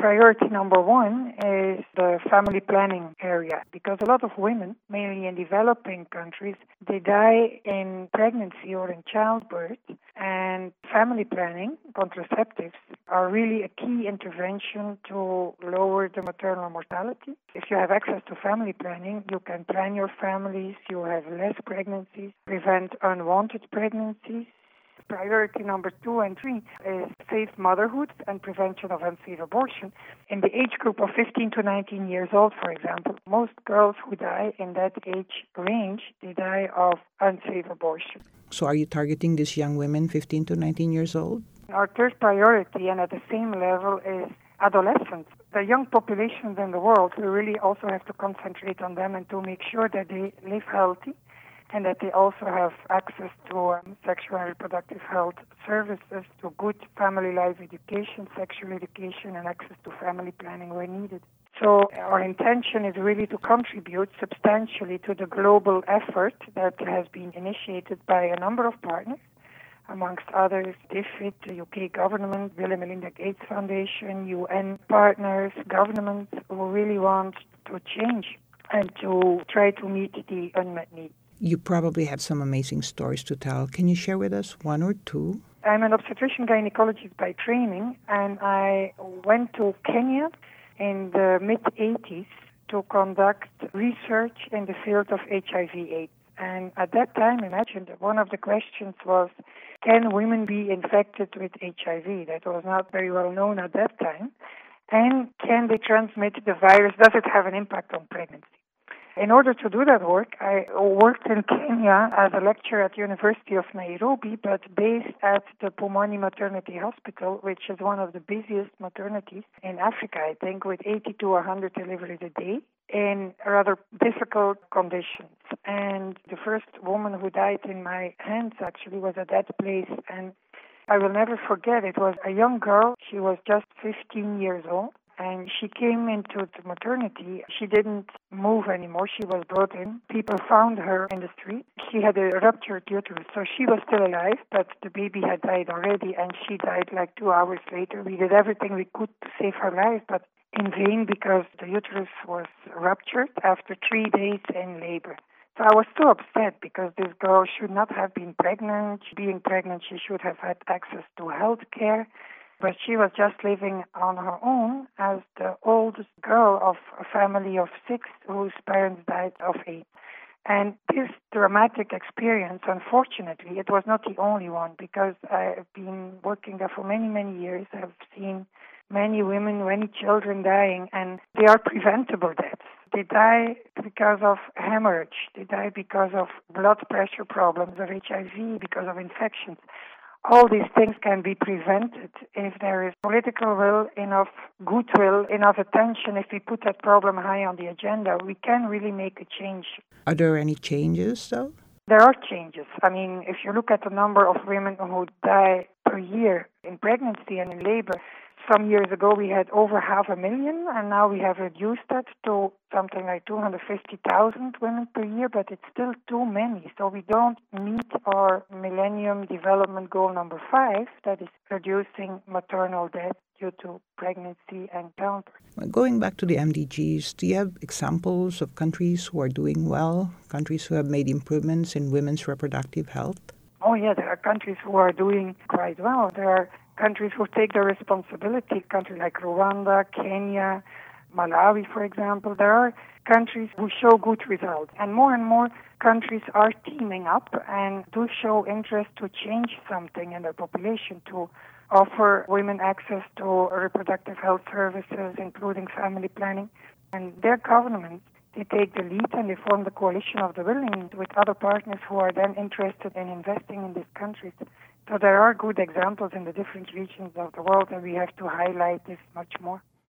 priority number one is the family planning area, because a lot of women, mainly in developing countries, they die in pregnancy or in childbirth, and family planning, contraceptives, are really a key intervention to lower the maternal mortality. If you have access to family planning, you can plan your families, you have less pregnancies, prevent unwanted pregnancies. Priority number 2 and 3 is safe motherhood and prevention of unsafe abortion. In the age group of 15 to 19 years old, for example, most girls who die in that age range, they die of unsafe abortion. So are you targeting these young women, 15 to 19 years old? Our third priority, and at the same level, is adolescents. The young populations in the world, we really also have to concentrate on them and to make sure that they live healthy, and that they also have access to sexual and reproductive health services, to good family life education, sexual education, and access to family planning where needed. So our intention is really to contribute substantially to the global effort that has been initiated by a number of partners, amongst others, DFID, the UK government, Bill and Melinda Gates Foundation, UN partners, governments who really want to change and to try to meet the unmet needs. You probably have some amazing stories to tell. Can you share with us one or two? I'm an obstetrician gynecologist by training, and I went to Kenya in the mid-80s to conduct research in the field of HIV/AIDS. And at that time, imagine that one of the questions was, can women be infected with HIV? That was not very well known at that time. And can they transmit the virus? Does it have an impact on pregnancy? In order to do that work, I worked in Kenya as a lecturer at the University of Nairobi, but based at the Pumwani Maternity Hospital, which is one of the busiest maternities in Africa, I think, with 80 to 100 deliveries a day in rather difficult conditions. And the first woman who died in my hands actually was at that place, and I will never forget, it was a young girl. She was just 15 years old. And she came into the maternity. She didn't move anymore. She was brought in. People found her in the street. She had a ruptured uterus, so she was still alive, but the baby had died already, and she died like 2 hours later. We did everything we could to save her life, but in vain, because the uterus was ruptured after 3 days in labor. So I was so upset, because this girl should not have been pregnant. Being pregnant, she should have had access to health care. But she was just living on her own as the oldest girl of a family of 6 whose parents died of AIDS. And this dramatic experience, unfortunately, it was not the only one, because I've been working there for many, many years. I've seen many women, many children dying, and they are preventable deaths. They die because of hemorrhage. They die because of blood pressure problems, of HIV, because of infections. All these things can be prevented if there is political will, enough goodwill, enough attention. If we put that problem high on the agenda, we can really make a change. Are there any changes, though? There are changes. I mean, if you look at the number of women who die per year in pregnancy and in labor, some years ago we had over 500,000, and now we have reduced that to something like 250,000 women per year, but it's still too many. So we don't meet our Millennium Development Goal number 5, that is reducing maternal death due to pregnancy and childbirth. Going back to the MDGs, do you have examples of countries who are doing well, countries who have made improvements in women's reproductive health? Oh yeah, there are countries who are doing quite well. There are countries who take their responsibility, countries like Rwanda, Kenya, Malawi, for example. There are countries who show good results. And more countries are teaming up and do show interest to change something in their population, to offer women access to reproductive health services, including family planning. And their governments, they take the lead and they form the coalition of the willing with other partners who are then interested in investing in these countries. So there are good examples in the different regions of the world, and we have to highlight this much more.